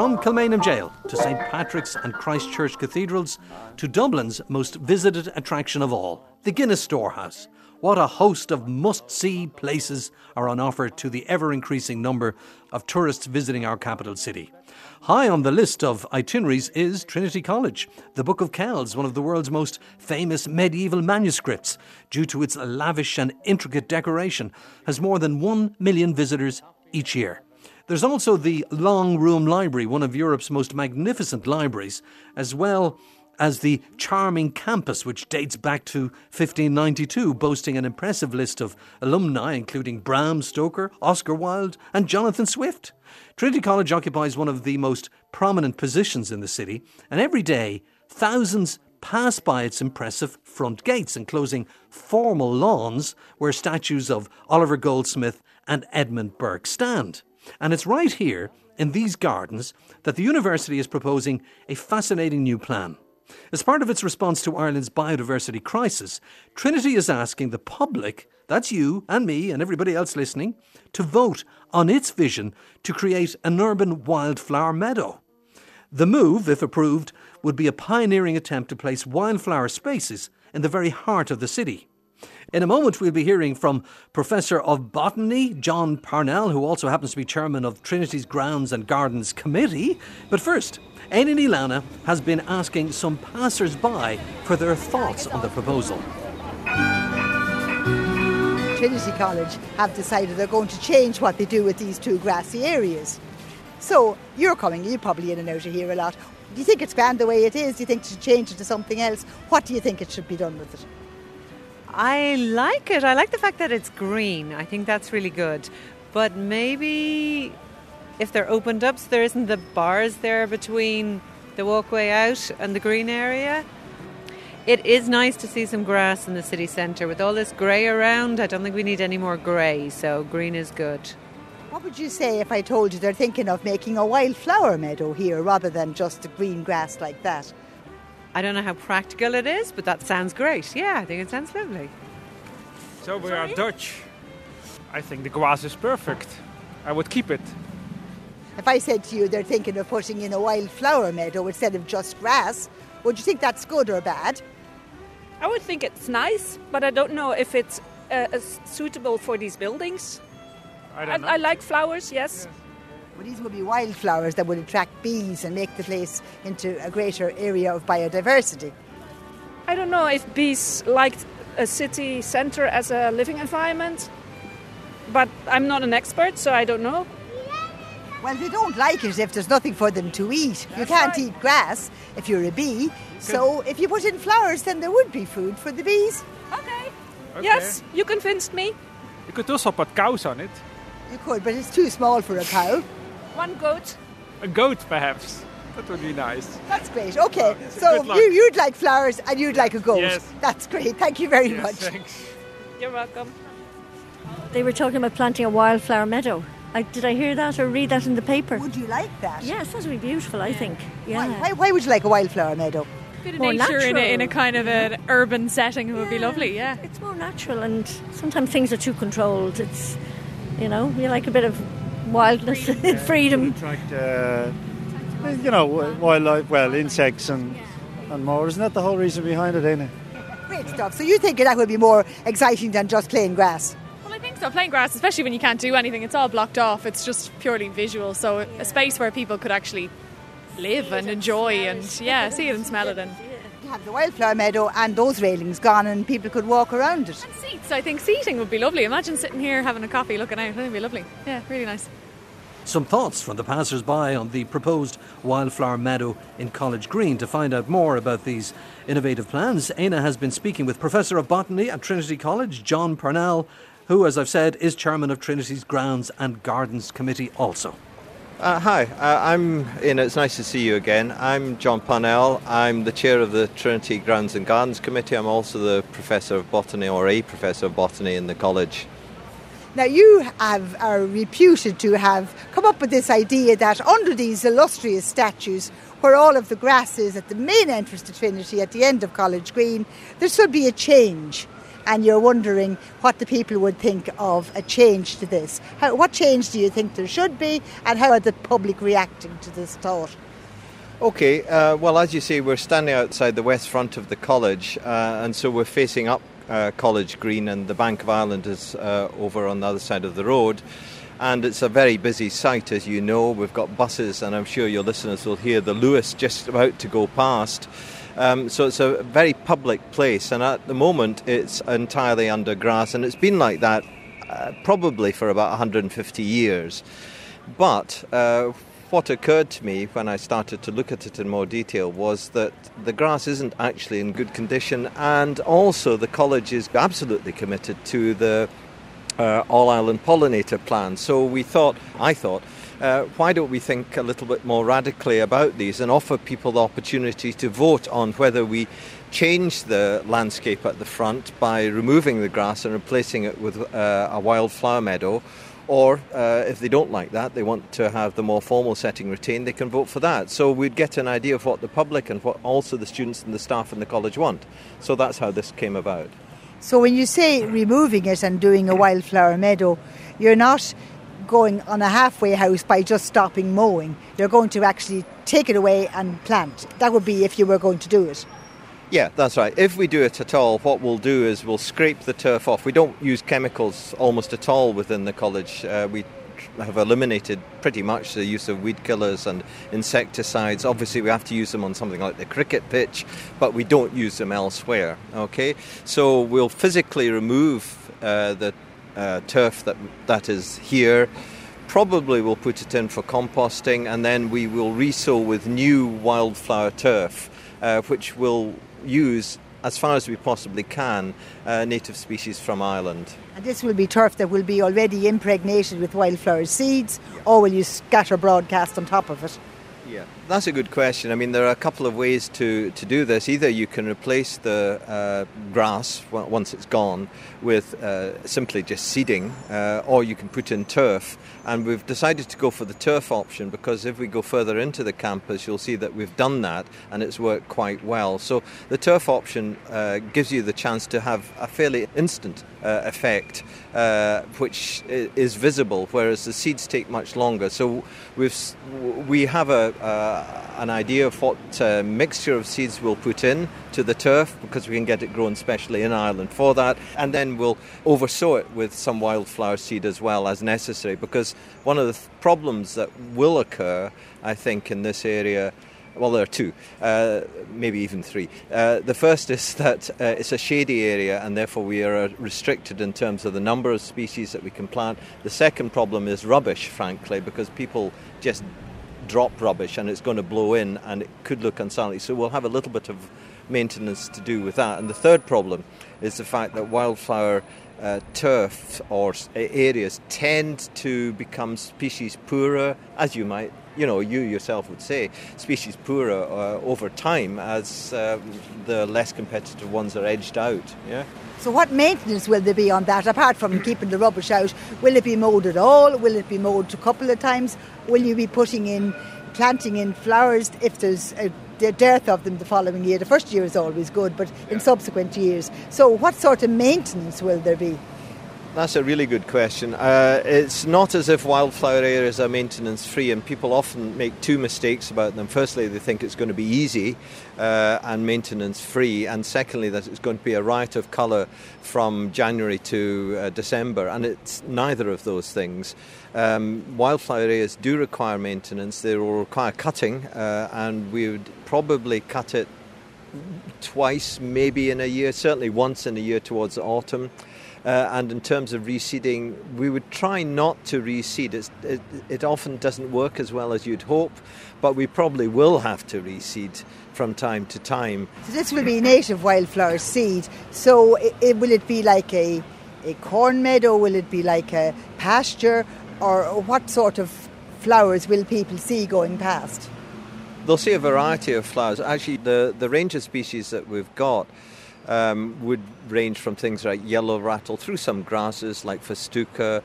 From Kilmainham Jail to St Patrick's and Christchurch cathedrals to Dublin's most visited attraction of all, the Guinness Storehouse. What a host of must-see places are on offer to the ever-increasing number of tourists visiting our capital city. High on the list of itineraries is Trinity College. The Book of Kells, one of the world's most famous medieval manuscripts, due to its lavish and intricate decoration, has more than 1 million visitors each year. There's also the Long Room Library, one of Europe's most magnificent libraries, as well as the charming campus, which dates back to 1592, boasting an impressive list of alumni, including Bram Stoker, Oscar Wilde and Jonathan Swift. Trinity College occupies one of the most prominent positions in the city, and every day thousands pass by its impressive front gates, enclosing formal lawns where statues of Oliver Goldsmith and Edmund Burke stand. And it's right here, in these gardens, that the university is proposing a fascinating new plan. As part of its response to Ireland's biodiversity crisis, Trinity is asking the public, that's you and me and everybody else listening, to vote on its vision to create an urban wildflower meadow. The move, if approved, would be a pioneering attempt to place wildflower spaces in the very heart of the city. In a moment, we'll be hearing from Professor of Botany, John Parnell, who also happens to be chairman of Trinity's Grounds and Gardens Committee. But first, Éanna Ní Lamhna has been asking some passers-by for their thoughts on the proposal. Trinity College have decided they're going to change what they do with these two grassy areas. So you're probably in and out of here a lot. Do you think it's grand the way it is? Do you think they should change it to something else? What do you think it should be done with it? I like it. I like the fact that it's green. I think that's really good. But maybe if they're opened up so there isn't the bars there between the walkway out and the green area. It is nice to see some grass in the city centre. With all this grey around, I don't think we need any more grey, so green is good. What would you say if I told you they're thinking of making a wildflower meadow here rather than just a green grass like that? I don't know how practical it is, but that sounds great. Yeah, I think it sounds lovely. So we are Dutch. I think the grass is perfect. I would keep it. If I said to you they're thinking of putting in a wildflower meadow instead of just grass, would you think that's good or bad? I would think it's nice, but I don't know if it's suitable for these buildings. I like flowers, yes. Well, these would be wildflowers that would attract bees and make the place into a greater area of biodiversity. I don't know if bees liked a city centre as a living environment, but I'm not an expert, so I don't know. Well, they don't like it if there's nothing for them to eat. You can't eat grass if you're a bee. So if you put in flowers, then there would be food for the bees. Okay. Yes, you convinced me. You could also put cows on it. You could, but it's too small for a cow. One goat. A goat, perhaps. That would be nice. That's great. Okay, so you'd like flowers and you'd like a goat. Yes. That's great. Thank you very much. Thanks. You're welcome. They were talking about planting a wildflower meadow. Did I hear that or read that in the paper? Would you like that? Yes, that would be beautiful, I think. Yeah. Why would you like a wildflower meadow? Bit of More nature natural. in a kind of an urban setting would be lovely, yeah. It's more natural, and sometimes things are too controlled. It's, you like a bit of wildness, freedom. Attract, wildlife, insects and more. Isn't that the whole reason behind it, ain't it? Great stuff. So you think that would be more exciting than just plain grass? Well, I think so. Plain grass, especially when you can't do anything, it's all blocked off. It's just purely visual. So a space where people could actually live and enjoy and, see it and smell it. And you have the wildflower meadow and those railings gone and people could walk around it. And seats. I think seating would be lovely. Imagine sitting here having a coffee looking out. That would be lovely. Yeah, really nice. Some thoughts from the passers-by on the proposed wildflower meadow in College Green. To find out more about these innovative plans, Éanna has been speaking with Professor of Botany at Trinity College, John Parnell, who, as I've said, is chairman of Trinity's Grounds and Gardens Committee also. Hi, it's nice to see you again. I'm John Parnell. I'm the chair of the Trinity Grounds and Gardens Committee. I'm also the Professor of Botany, or a Professor of Botany in the college. Now, you are reputed to have come up with this idea that under these illustrious statues, where all of the grass is at the main entrance to Trinity at the end of College Green, there should be a change. and you're wondering what the people would think of a change to this. What change do you think there should be, and how are the public reacting to this thought? Okay, well, as you say, we're standing outside the west front of the college, and so we're facing up College Green, and the Bank of Ireland is over on the other side of the road. And it's a very busy site, as you know. We've got buses, and I'm sure your listeners will hear the Lewis just about to go past. So it's a very public place, and at the moment it's entirely under grass, and it's been like that probably for about 150 years. But what occurred to me when I started to look at it in more detail was that the grass isn't actually in good condition, and also the college is absolutely committed to the All-Ireland Pollinator Plan. So I thought, why don't we think a little bit more radically about these and offer people the opportunity to vote on whether we change the landscape at the front by removing the grass and replacing it with a wildflower meadow, or if they don't like that, they want to have the more formal setting retained, they can vote for that. So we'd get an idea of what the public and what also the students and the staff in the college want. So that's how this came about. So when you say removing it and doing a wildflower meadow, you're not going on a halfway house by just stopping mowing. You're going to actually take it away and plant. That would be if you were going to do it. Yeah, that's right. If we do it at all, what we'll do is we'll scrape the turf off. We don't use chemicals almost at all within the college. We have eliminated pretty much the use of weed killers and insecticides. Obviously, we have to use them on something like the cricket pitch, but we don't use them elsewhere. Okay, so we'll physically remove the turf that is here. Probably we'll put it in for composting, and then we will resow with new wildflower turf, which will use, as far as we possibly can, native species from Ireland. And this will be turf that will be already impregnated with wildflower seeds, or will you scatter broadcast on top of it? Yeah, that's a good question. I mean, there are a couple of ways to do this. Either you can replace the grass once it's gone with simply just seeding, or you can put in turf. And we've decided to go for the turf option because if we go further into the campus, you'll see that we've done that and it's worked quite well. So the turf option gives you the chance to have a fairly instant effect, which is visible, whereas the seeds take much longer. So we have an idea of what mixture of seeds we'll put in to the turf, because we can get it grown specially in Ireland for that, and then we'll oversow it with some wildflower seed as well as necessary, because one of the problems that will occur, I think, in this area, well, there are two, maybe even three. The first is that it's a shady area, and therefore we are restricted in terms of the number of species that we can plant. The second problem is rubbish, frankly, because people just drop rubbish and it's going to blow in and it could look unsightly. So we'll have a little bit of maintenance to do with that. And the third problem is the fact that wildflower turf or areas tend to become species poorer, as you yourself would say, species poorer over time as the less competitive ones are edged out. Yeah. So what maintenance will there be on that, apart from keeping the rubbish out? Will it be mowed at all? Will it be mowed a couple of times? Will you be planting in flowers if there's a dearth of them the following year? The first year is always good, but in subsequent years. So what sort of maintenance will there be? That's a really good question. It's not as if wildflower areas are maintenance free, and people often make two mistakes about them. Firstly, they think it's going to be easy and maintenance free, and secondly, that it's going to be a riot of colour from January to December, and it's neither of those things. Wildflower areas do require maintenance. They will require cutting, and we would probably cut it twice, maybe in a year, certainly once in a year towards the autumn. And in terms of reseeding, we would try not to reseed. It often doesn't work as well as you'd hope, but we probably will have to reseed from time to time. So this will be native wildflower seed. So will it be like a corn meadow? Will it be like a pasture? Or what sort of flowers will people see going past? They'll see a variety of flowers. Actually, the range of species that we've got would range from things like yellow rattle through some grasses like festuca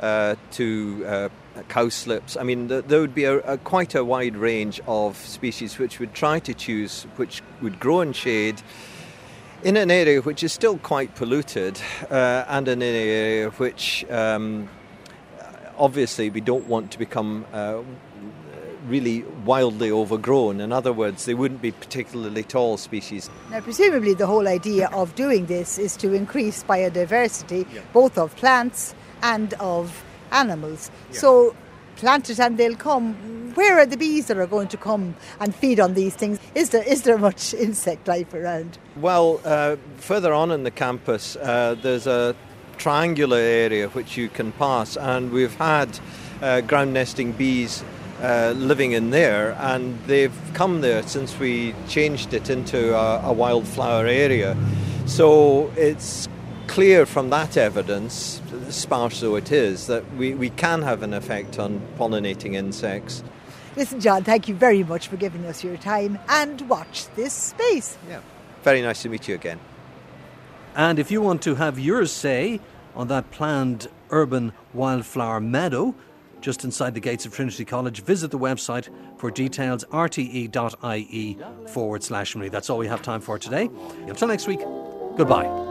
to cowslips. I mean, there would be quite a wide range of species which we'd try to choose, which would grow in shade in an area which is still quite polluted and in an area which obviously we don't want to become really wildly overgrown. In other words, they wouldn't be particularly tall species. Now, presumably the whole idea of doing this is to increase biodiversity, both of plants and of animals. Yeah. So plant it and they'll come. Where are the bees that are going to come and feed on these things? Is there much insect life around? Well, further on in the campus, there's a triangular area which you can pass, and we've had ground nesting bees living in there, and they've come there since we changed it into a wildflower area. So it's clear from that evidence, sparse though it is, that we can have an effect on pollinating insects. Listen, John, thank you very much for giving us your time, and watch this space. Yeah, very nice to meet you again. And if you want to have your say on that planned urban wildflower meadow just inside the gates of Trinity College, visit the website for details, rte.ie/me. That's all we have time for today. Until next week, goodbye.